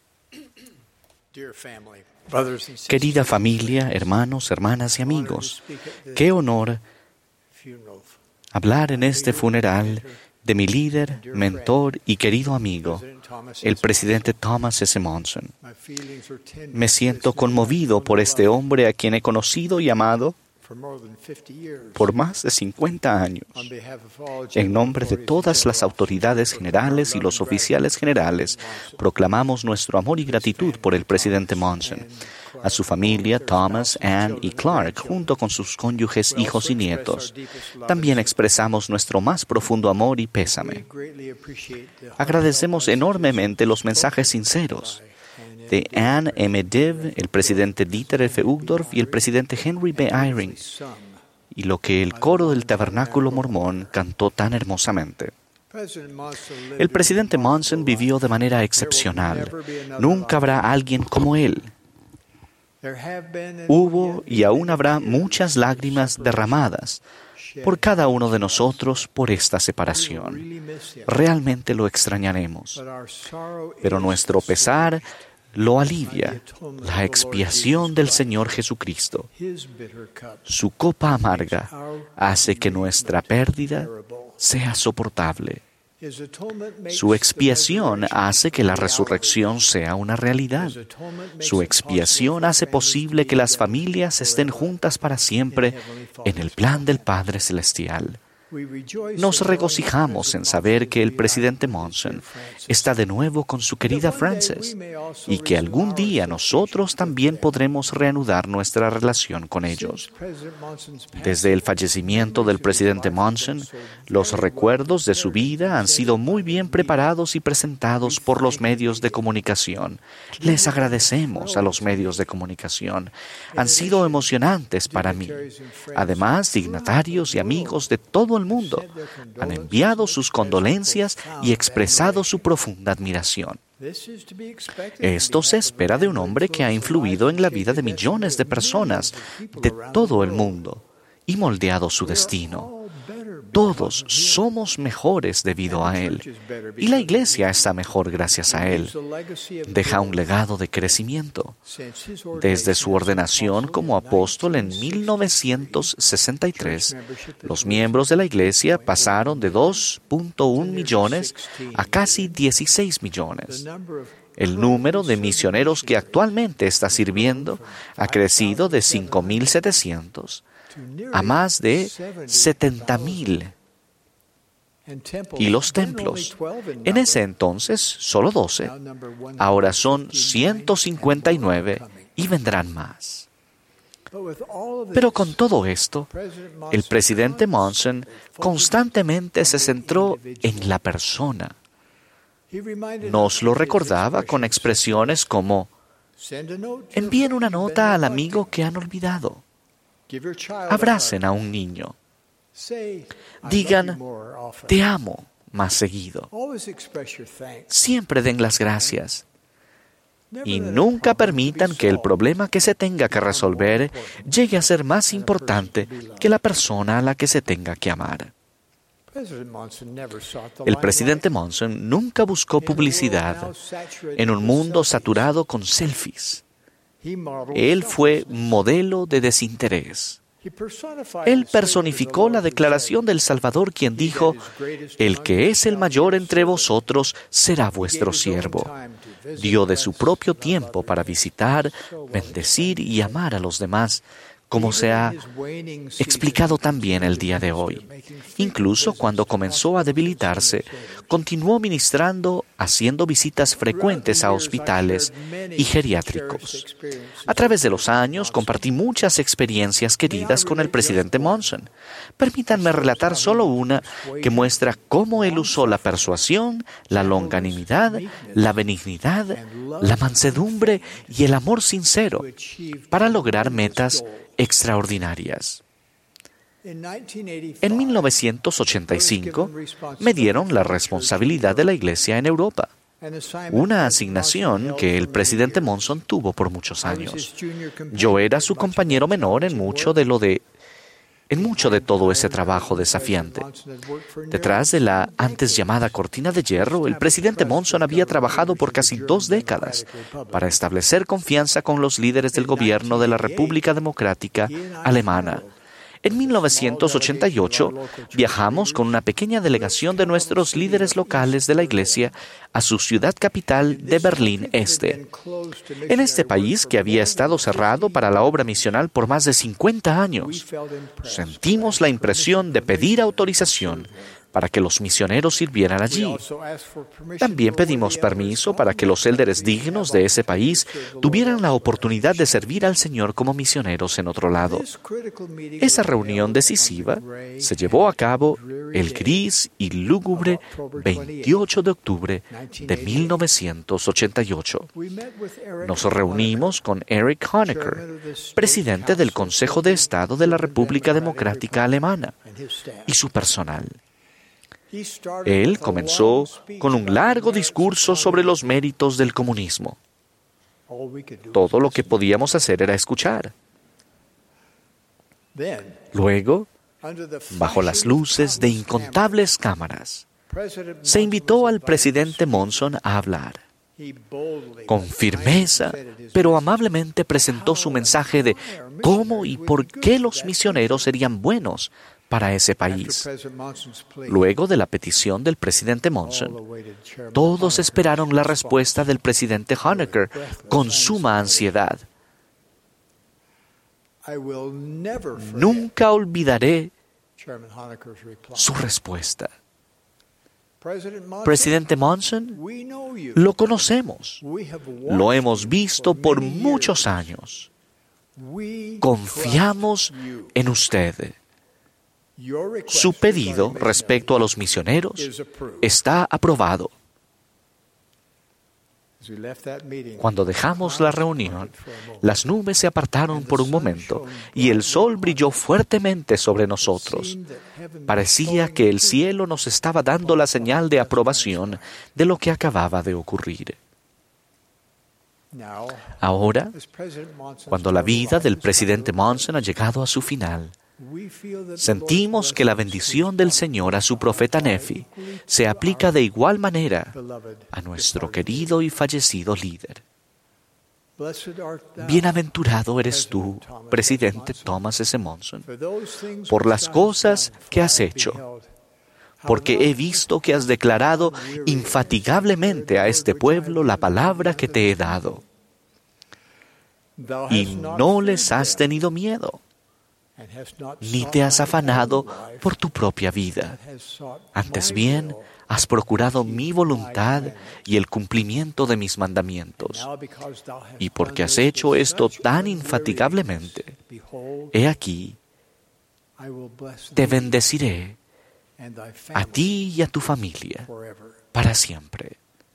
Querida familia, hermanos, hermanas y amigos, qué honor hablar en este funeral de mi líder, mentor y querido amigo, el presidente Thomas S. Monson. Me siento conmovido por este hombre a quien he conocido y amado por más de 50 años. En nombre de todas las autoridades generales y los oficiales generales, proclamamos nuestro amor y gratitud por el presidente Monson, a su familia, Thomas, Ann y Clark, junto con sus cónyuges, hijos y nietos. También expresamos nuestro más profundo amor y pésame. Agradecemos enormemente los mensajes sinceros de Ann M. Div, el presidente Dieter F. Uchtdorf y el presidente Henry B. Eyring, y lo que el coro del Tabernáculo Mormón cantó tan hermosamente. El presidente Monson vivió de manera excepcional. Nunca habrá alguien como él. Hubo y aún habrá muchas lágrimas derramadas por cada uno de nosotros por esta separación. Realmente lo extrañaremos. Pero nuestro pesar lo alivia la expiación del Señor Jesucristo. Su copa amarga hace que nuestra pérdida sea soportable. Su expiación hace que la resurrección sea una realidad. Su expiación hace posible que las familias estén juntas para siempre en el plan del Padre Celestial. Nos regocijamos en saber que el presidente Monson está de nuevo con su querida Frances y que algún día nosotros también podremos reanudar nuestra relación con ellos. Desde el fallecimiento del presidente Monson, los recuerdos de su vida han sido muy bien preparados y presentados por los medios de comunicación. Les agradecemos a los medios de comunicación. Han sido emocionantes para mí. Además, dignatarios y amigos de todo el mundo han enviado sus condolencias y expresado su profunda admiración. Esto se espera de un hombre que ha influido en la vida de millones de personas de todo el mundo y moldeado su destino. Todos somos mejores debido a él, y la Iglesia está mejor gracias a él. Deja un legado de crecimiento. Desde su ordenación como apóstol en 1963, los miembros de la Iglesia pasaron de 2.1 millones a casi 16 millones. El número de misioneros que actualmente está sirviendo ha crecido de 5.700 a más de 70,000. Y los templos, en ese entonces solo 12, ahora son 159 y vendrán más. Pero con todo esto, el presidente Monson constantemente se centró en la persona. Nos lo recordaba con expresiones como: envíen una nota al amigo que han olvidado. Abracen a un niño. Digan, te amo, más seguido. Siempre den las gracias. Y nunca permitan que el problema que se tenga que resolver llegue a ser más importante que la persona a la que se tenga que amar. El presidente Monson nunca buscó publicidad en un mundo saturado con selfies. Él fue modelo de desinterés. Él personificó la declaración del Salvador, quien dijo: «El que es el mayor entre vosotros será vuestro siervo». Dio de su propio tiempo para visitar, bendecir y amar a los demás, como se ha explicado también el día de hoy. Incluso cuando comenzó a debilitarse, continuó ministrando, haciendo visitas frecuentes a hospitales y geriátricos. A través de los años, compartí muchas experiencias queridas con el presidente Monson. Permítanme relatar solo una que muestra cómo él usó la persuasión, la longanimidad, la benignidad, la mansedumbre y el amor sincero para lograr metas extraordinarias. En 1985 me dieron la responsabilidad de la Iglesia en Europa, una asignación que el presidente Monson tuvo por muchos años. Yo era su compañero menor en mucho de todo ese trabajo desafiante. Detrás de la antes llamada cortina de hierro, el presidente Monson había trabajado por casi 2 décadas para establecer confianza con los líderes del gobierno de la República Democrática Alemana. En 1988 viajamos con una pequeña delegación de nuestros líderes locales de la Iglesia a su ciudad capital de Berlín Este. En este país, que había estado cerrado para la obra misional por más de 50 años, sentimos la impresión de pedir autorización para que los misioneros sirvieran allí. También pedimos permiso para que los élderes dignos de ese país tuvieran la oportunidad de servir al Señor como misioneros en otro lado. Esa reunión decisiva se llevó a cabo el gris y lúgubre 28 de octubre de 1988. Nos reunimos con Erich Honecker, presidente del Consejo de Estado de la República Democrática Alemana, y su personal. Él comenzó con un largo discurso sobre los méritos del comunismo. Todo lo que podíamos hacer era escuchar. Luego, bajo las luces de incontables cámaras, se invitó al presidente Monson a hablar. Con firmeza, pero amablemente presentó su mensaje de cómo y por qué los misioneros serían buenos para ese país. Luego de la petición del presidente Monson, todos esperaron la respuesta del presidente Honecker con suma ansiedad. Nunca olvidaré su respuesta. Presidente Monson, lo conocemos, lo hemos visto por muchos años. Confiamos en usted. Su pedido respecto a los misioneros está aprobado. Cuando dejamos la reunión, las nubes se apartaron por un momento y el sol brilló fuertemente sobre nosotros. Parecía que el cielo nos estaba dando la señal de aprobación de lo que acababa de ocurrir. Ahora, cuando la vida del presidente Monson ha llegado a su final, sentimos que la bendición del Señor a su profeta Nefi se aplica de igual manera a nuestro querido y fallecido líder. Bienaventurado eres tú, presidente Thomas S. Monson, por las cosas que has hecho, porque he visto que has declarado infatigablemente a este pueblo la palabra que te he dado, y no les has tenido miedo, ni te has afanado por tu propia vida. Antes bien, has procurado mi voluntad y el cumplimiento de mis mandamientos. Y porque has hecho esto tan infatigablemente, he aquí, te bendeciré a ti y a tu familia para siempre.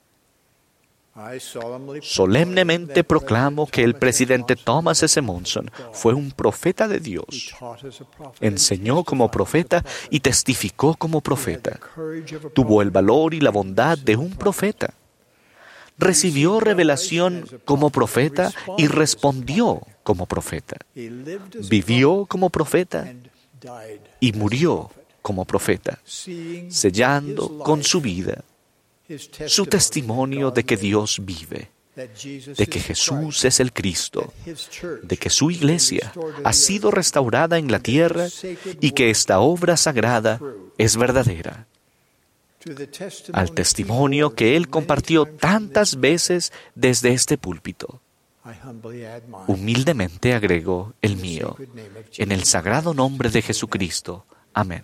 Solemnemente proclamo que el presidente Thomas S. Monson fue un profeta de Dios. Enseñó como profeta y testificó como profeta. Tuvo el valor y la bondad de un profeta. recibió revelación como profeta y respondió como profeta. Vivió como profeta y murió como profeta, sellando con su vida su testimonio de que Dios vive, de que Jesús es el Cristo, de que su iglesia ha sido restaurada en la tierra y que esta obra sagrada es verdadera. Al testimonio que Él compartió tantas veces desde este púlpito, humildemente agrego el mío, en el sagrado nombre de Jesucristo. Amén.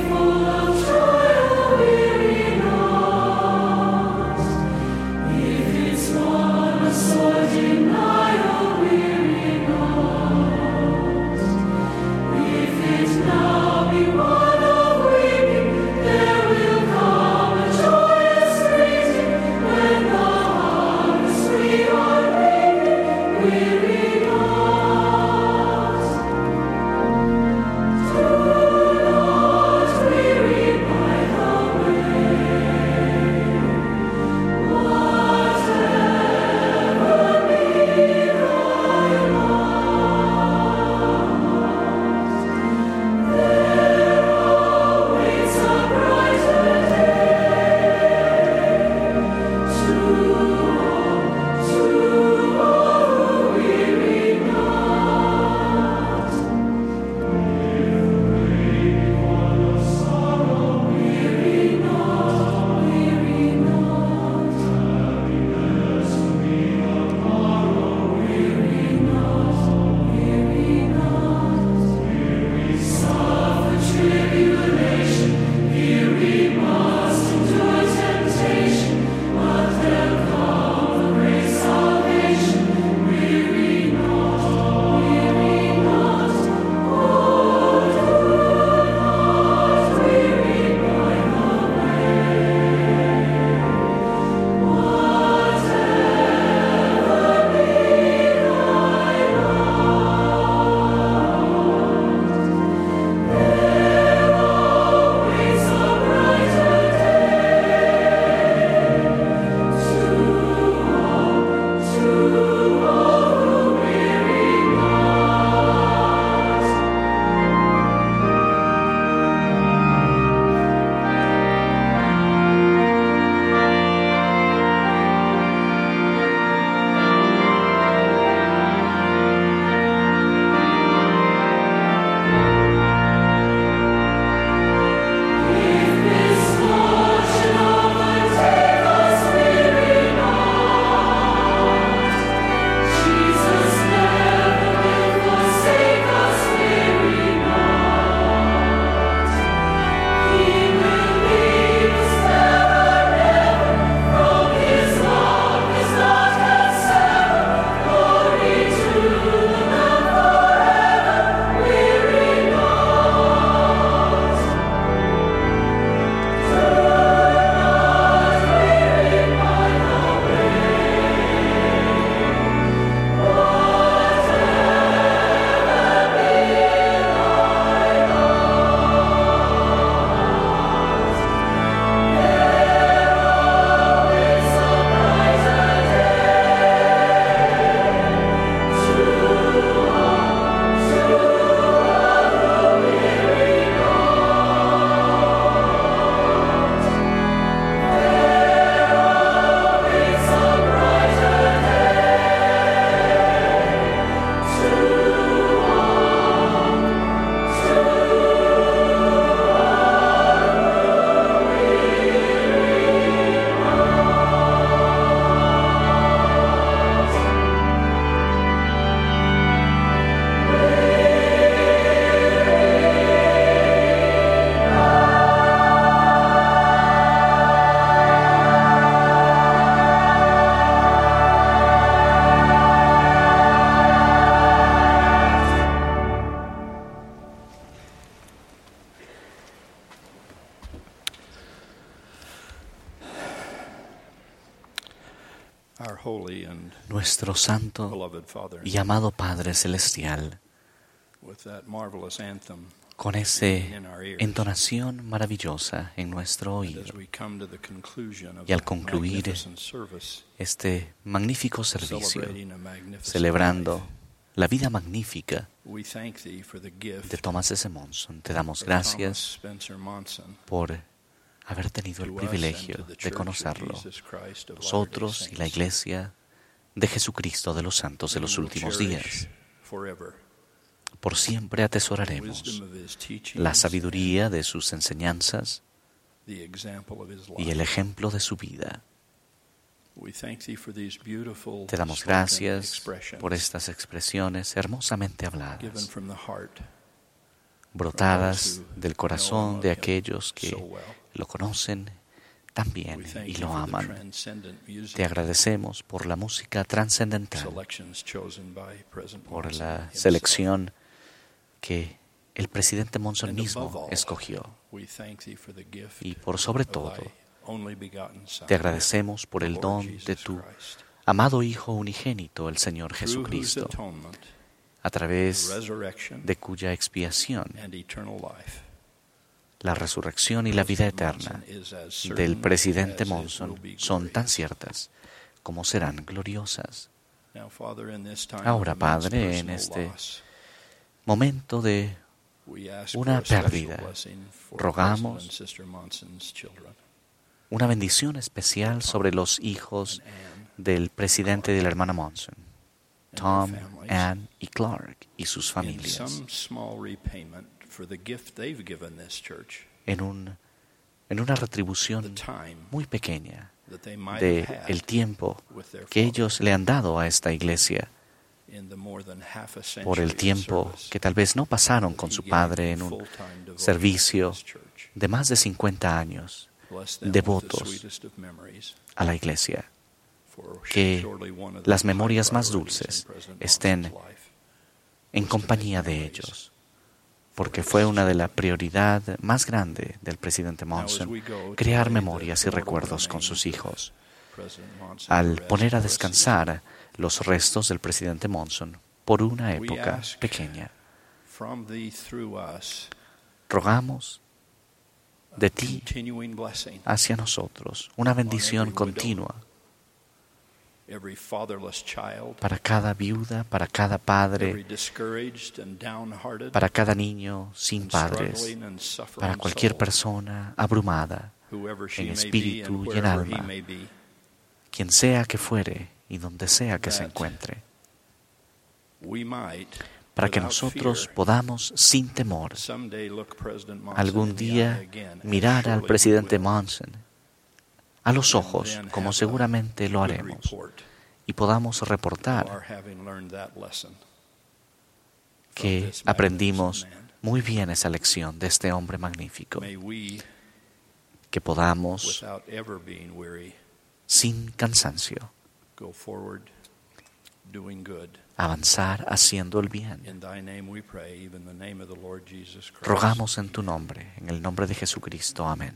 If nuestro santo y amado Padre Celestial, con esa entonación maravillosa en nuestro oído. Y al concluir este magnífico servicio, celebrando la vida magnífica de Thomas S. Monson, te damos gracias por haber tenido el privilegio de conocerlo, nosotros y la Iglesia de Jesucristo de los Santos de los Últimos Días. Por siempre atesoraremos la sabiduría de sus enseñanzas y el ejemplo de su vida. Te damos gracias por estas expresiones hermosamente habladas, brotadas del corazón de aquellos que lo conocen tan bien y lo aman. Te agradecemos por la música trascendental, por la selección que el presidente Monson mismo escogió. Y por sobre todo, te agradecemos por el don de tu amado Hijo unigénito, el Señor Jesucristo, a través de cuya expiación la resurrección y la vida eterna del presidente Monson son tan ciertas como serán gloriosas. Ahora, Padre, en este momento de una pérdida, rogamos una bendición especial sobre los hijos del presidente y de la hermana Monson, Tom, Ann y Clark, y sus familias, en una retribución muy pequeña del tiempo que ellos le han dado a esta iglesia, por el tiempo que tal vez no pasaron con su padre en un servicio de más de 50 años, devotos a la iglesia. Que las memorias más dulces estén en compañía de ellos, porque fue una de las prioridades más grandes del presidente Monson, crear memorias y recuerdos con sus hijos. Al poner a descansar los restos del presidente Monson por una época pequeña, rogamos de ti hacia nosotros una bendición continua para cada viuda, para cada padre, para cada niño sin padres, para cualquier persona abrumada en espíritu y en alma, quien sea que fuere y donde sea que se encuentre, para que nosotros podamos, sin temor, algún día mirar al presidente Monson a los ojos, como seguramente lo haremos, y podamos reportar que aprendimos muy bien esa lección de este hombre magnífico, que podamos, sin cansancio, avanzar haciendo el bien. Rogamos en tu nombre, en el nombre de Jesucristo. Amén.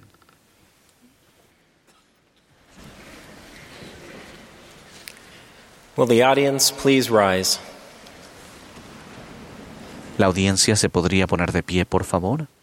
Will the audience please rise? La audiencia se podría poner de pie, por favor.